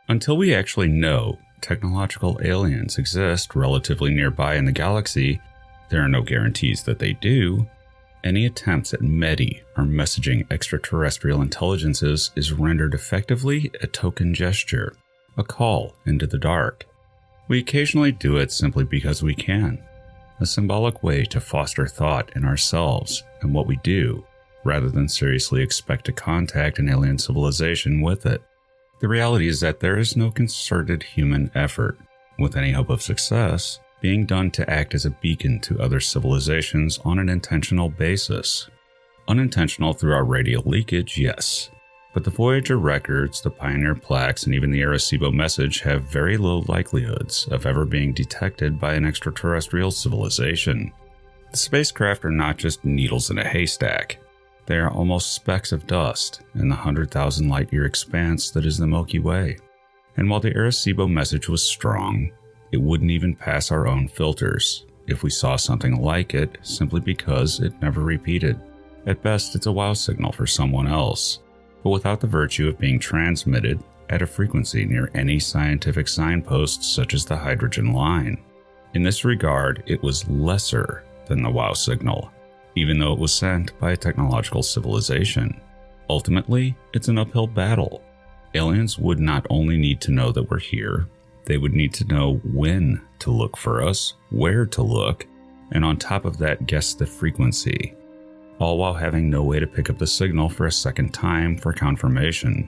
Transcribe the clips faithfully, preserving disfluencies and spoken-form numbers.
Until we actually know technological aliens exist relatively nearby in the galaxy, there are no guarantees that they do. Any attempts at METI, or messaging extraterrestrial intelligences, is rendered effectively a token gesture, a call into the dark. We occasionally do it simply because we can, a symbolic way to foster thought in ourselves and what we do, rather than seriously expect to contact an alien civilization with it. The reality is that there is no concerted human effort, with any hope of success, being done to act as a beacon to other civilizations on an intentional basis. Unintentional through our radio leakage, yes, but the Voyager records, the Pioneer plaques, and even the Arecibo message have very low likelihoods of ever being detected by an extraterrestrial civilization. The spacecraft are not just needles in a haystack. They are almost specks of dust in the one hundred thousand light-year expanse that is the Milky Way. And while the Arecibo message was strong, it wouldn't even pass our own filters if we saw something like it simply because it never repeated. At best, it's a wow signal for someone else, but without the virtue of being transmitted at a frequency near any scientific signposts such as the hydrogen line. In this regard, it was lesser than the wow signal, even though it was sent by a technological civilization. Ultimately, it's an uphill battle. Aliens would not only need to know that we're here, they would need to know when to look for us, where to look, and on top of that, guess the frequency, all while having no way to pick up the signal for a second time for confirmation.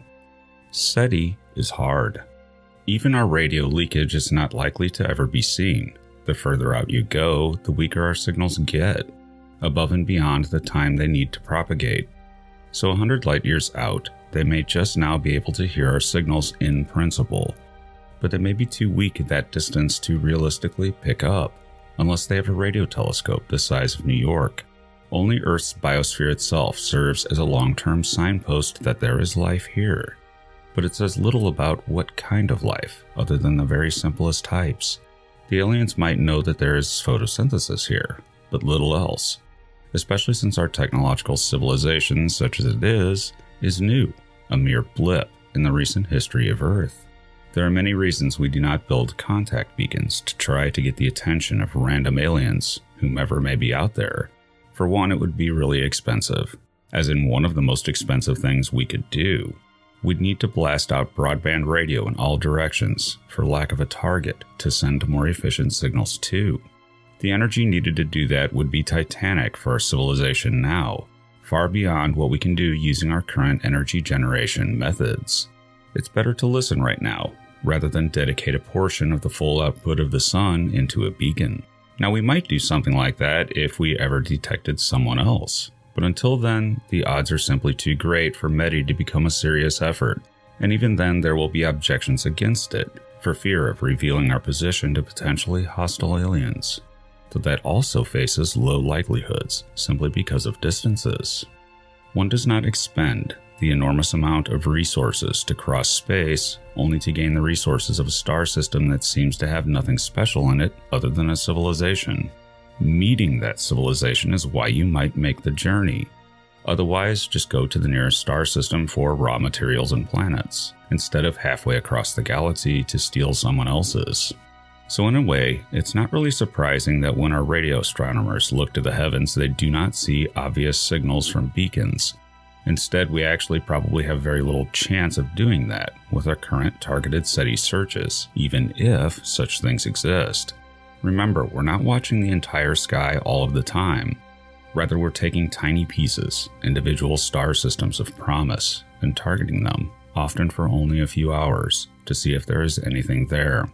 SETI is hard. Even our radio leakage is not likely to ever be seen. The further out you go, the weaker our signals get, above and beyond the time they need to propagate. So one hundred light years out, they may just now be able to hear our signals in principle, but they may be too weak at that distance to realistically pick up, unless they have a radio telescope the size of New York. Only Earth's biosphere itself serves as a long-term signpost that there is life here, but it says little about what kind of life, other than the very simplest types. The aliens might know that there is photosynthesis here, but little else, especially since our technological civilization, such as it is, is new, a mere blip in the recent history of Earth. There are many reasons we do not build contact beacons to try to get the attention of random aliens, whomever may be out there. For one, it would be really expensive, as in one of the most expensive things we could do. We'd need to blast out broadband radio in all directions, for lack of a target to send more efficient signals to. The energy needed to do that would be titanic for our civilization now, far beyond what we can do using our current energy generation methods. It's better to listen right now, rather than dedicate a portion of the full output of the sun into a beacon. Now, we might do something like that if we ever detected someone else, but until then, the odds are simply too great for METI to become a serious effort, and even then there will be objections against it, for fear of revealing our position to potentially hostile aliens. Though that also faces low likelihoods, simply because of distances. One does not expend the enormous amount of resources to cross space, only to gain the resources of a star system that seems to have nothing special in it other than a civilization. Meeting that civilization is why you might make the journey. Otherwise, just go to the nearest star system for raw materials and planets, instead of halfway across the galaxy to steal someone else's. So in a way, it's not really surprising that when our radio astronomers look to the heavens, they do not see obvious signals from beacons. Instead, we actually probably have very little chance of doing that with our current targeted SETI searches, even if such things exist. Remember, we're not watching the entire sky all of the time. Rather, we're taking tiny pieces, individual star systems of promise, and targeting them, often for only a few hours, to see if there is anything there.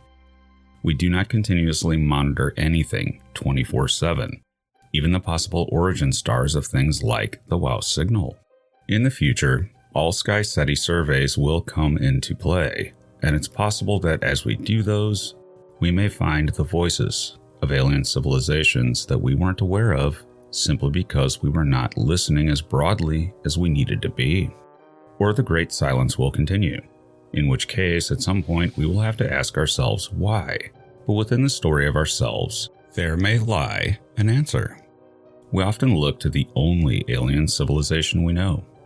We do not continuously monitor anything twenty-four seven, even the possible origin stars of things like the WOW signal. In the future, all sky SETI surveys will come into play, and it's possible that as we do those, we may find the voices of alien civilizations that we weren't aware of simply because we were not listening as broadly as we needed to be. Or the great silence will continue, in which case at some point we will have to ask ourselves why. But within the story of ourselves, there may lie an answer. We often look to the only alien civilization we know,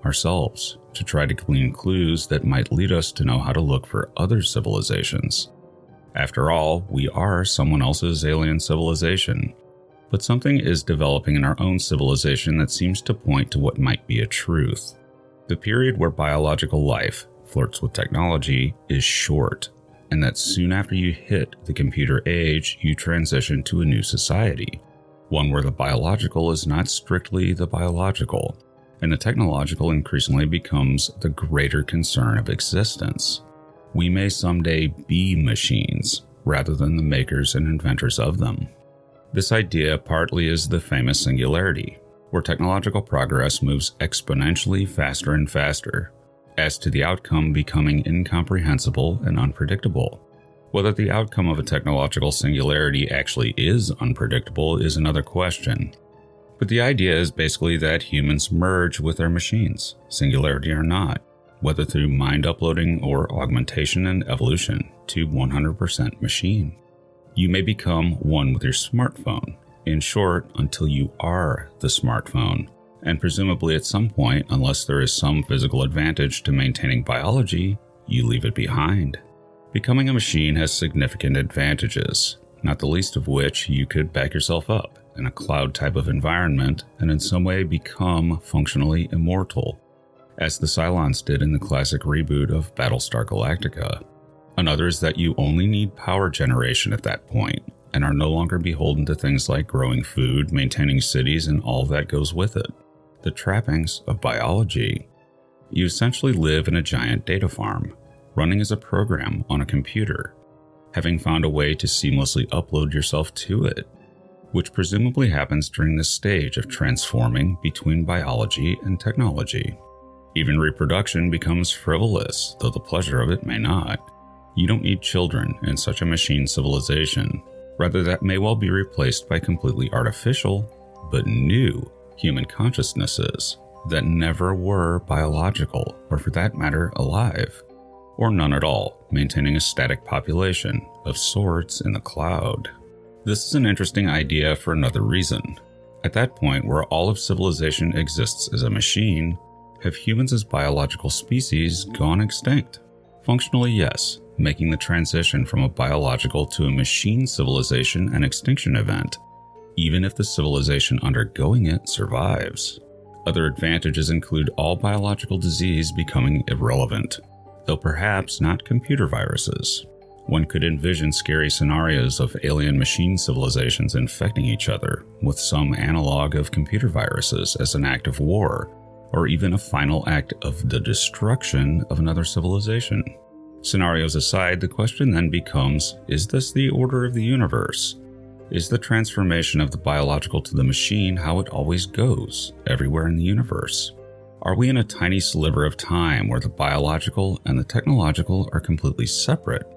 ourselves, to try to glean clues that might lead us to know how to look for other civilizations. After all, we are someone else's alien civilization. But something is developing in our own civilization that seems to point to what might be a truth. The period where biological life flirts with technology is short, and that soon after you hit the computer age, you transition to a new society, one where the biological is not strictly the biological, and the technological increasingly becomes the greater concern of existence. We may someday be machines, rather than the makers and inventors of them. This idea partly is the famous singularity, where technological progress moves exponentially faster and faster, as to the outcome becoming incomprehensible and unpredictable. Whether the outcome of a technological singularity actually is unpredictable is another question. But the idea is basically that humans merge with their machines, singularity or not, whether through mind uploading or augmentation and evolution to one hundred percent machine. You may become one with your smartphone, in short, until you are the smartphone, and presumably at some point, unless there is some physical advantage to maintaining biology, you leave it behind. Becoming a machine has significant advantages, not the least of which you could back yourself up in a cloud type of environment and in some way become functionally immortal, as the Cylons did in the classic reboot of Battlestar Galactica. Another is that you only need power generation at that point, and are no longer beholden to things like growing food, maintaining cities, and all that goes with it. The trappings of biology. You essentially live in a giant data farm, running as a program on a computer, having found a way to seamlessly upload yourself to it, which presumably happens during this stage of transforming between biology and technology. Even reproduction becomes frivolous, though the pleasure of it may not. You don't need children in such a machine civilization. Rather, that may well be replaced by completely artificial, but new, human consciousnesses that never were biological, or for that matter, alive. Or none at all, maintaining a static population of sorts in the cloud. This is an interesting idea for another reason. At that point where all of civilization exists as a machine, have humans as biological species gone extinct? Functionally, yes, making the transition from a biological to a machine civilization an extinction event, even if the civilization undergoing it survives. Other advantages include all biological disease becoming irrelevant, though perhaps not computer viruses. One could envision scary scenarios of alien machine civilizations infecting each other with some analog of computer viruses as an act of war, or even a final act of the destruction of another civilization. Scenarios aside, the question then becomes, is this the order of the universe? Is the transformation of the biological to the machine how it always goes, everywhere in the universe? Are we in a tiny sliver of time where the biological and the technological are completely separate?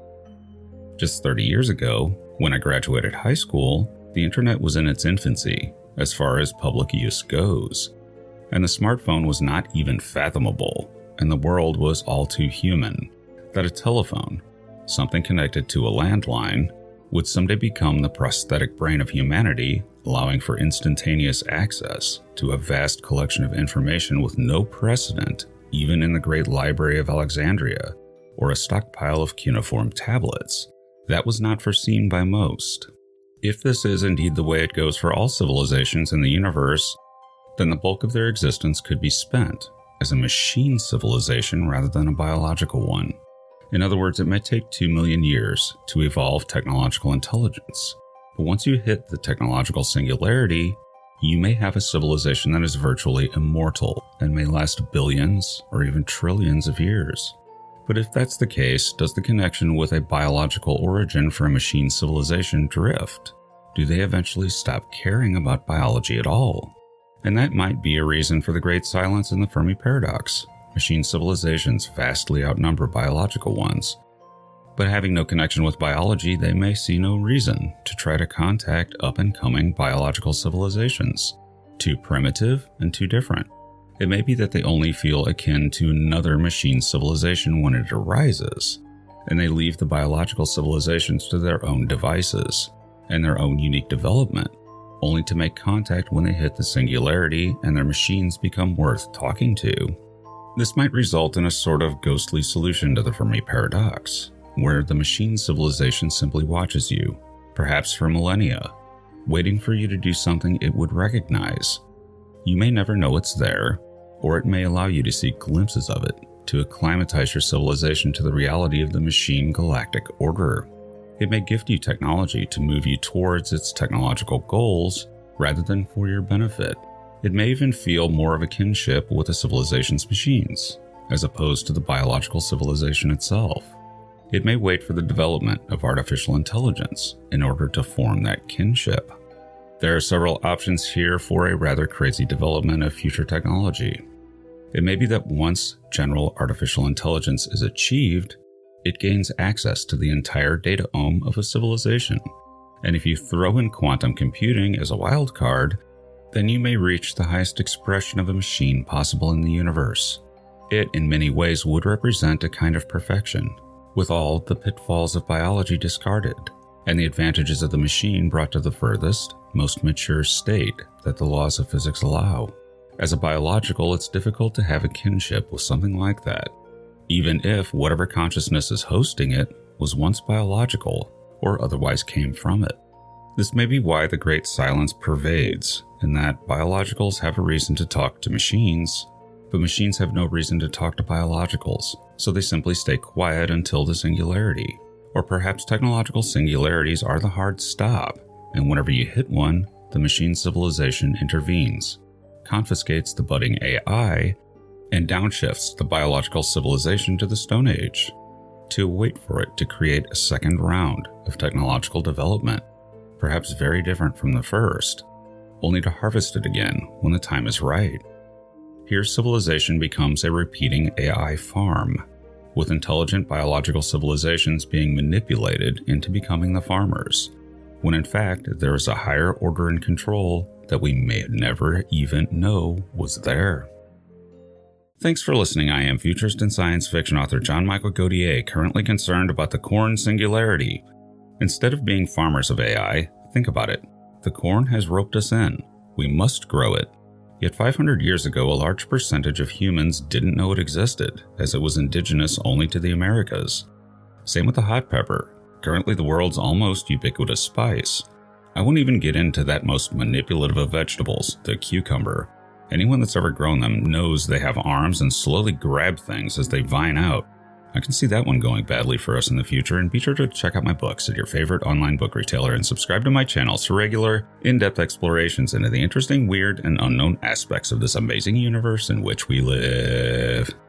Just thirty years ago, when I graduated high school, the internet was in its infancy, as far as public use goes, and the smartphone was not even fathomable, and the world was all too human, that a telephone, something connected to a landline, would someday become the prosthetic brain of humanity, allowing for instantaneous access to a vast collection of information with no precedent, even in the Great Library of Alexandria, or a stockpile of cuneiform tablets. That was not foreseen by most. If this is indeed the way it goes for all civilizations in the universe, then the bulk of their existence could be spent as a machine civilization rather than a biological one. In other words, it may take two million years to evolve technological intelligence. But once you hit the technological singularity, you may have a civilization that is virtually immortal and may last billions or even trillions of years. But if that's the case, does the connection with a biological origin for a machine civilization drift? Do they eventually stop caring about biology at all? And that might be a reason for the great silence in the Fermi paradox. Machine civilizations vastly outnumber biological ones. But having no connection with biology, they may see no reason to try to contact up-and-coming biological civilizations. Too primitive and too different. It may be that they only feel akin to another machine civilization when it arises, and they leave the biological civilizations to their own devices and their own unique development, only to make contact when they hit the singularity and their machines become worth talking to. This might result in a sort of ghostly solution to the Fermi paradox, where the machine civilization simply watches you, perhaps for millennia, waiting for you to do something it would recognize. You may never know it's there, or it may allow you to see glimpses of it to acclimatize your civilization to the reality of the machine galactic order. It may gift you technology to move you towards its technological goals rather than for your benefit. It may even feel more of a kinship with a civilization's machines, as opposed to the biological civilization itself. It may wait for the development of artificial intelligence in order to form that kinship. There are several options here for a rather crazy development of future technology. It may be that once general artificial intelligence is achieved, it gains access to the entire dataome of a civilization. And if you throw in quantum computing as a wild card, then you may reach the highest expression of a machine possible in the universe. It, in many ways, would represent a kind of perfection, with all the pitfalls of biology discarded, and the advantages of the machine brought to the furthest, most mature state that the laws of physics allow. As a biological, it's difficult to have a kinship with something like that, even if whatever consciousness is hosting it was once biological or otherwise came from it. This may be why the great silence pervades, in that biologicals have a reason to talk to machines, but machines have no reason to talk to biologicals, so they simply stay quiet until the singularity. Or perhaps technological singularities are the hard stop, and whenever you hit one, the machine civilization intervenes, confiscates the budding A I, and downshifts the biological civilization to the Stone Age, to wait for it to create a second round of technological development, perhaps very different from the first, only to harvest it again when the time is right. Here civilization becomes a repeating A I farm, with intelligent biological civilizations being manipulated into becoming the farmers, when in fact there is a higher order and control that we may never even know was there. Thanks for listening. I am futurist and science fiction author John Michael Godier, currently concerned about the corn singularity. Instead of being farmers of A I, think about it. The corn has roped us in. We must grow it. Yet five hundred years ago, a large percentage of humans didn't know it existed, as it was indigenous only to the Americas. Same with the hot pepper, currently the world's almost ubiquitous spice. I won't even get into that most manipulative of vegetables, the cucumber. Anyone that's ever grown them knows they have arms and slowly grab things as they vine out. I can see that one going badly for us in the future, and be sure to check out my books at your favorite online book retailer and subscribe to my channels for regular, in-depth explorations into the interesting, weird, and unknown aspects of this amazing universe in which we live.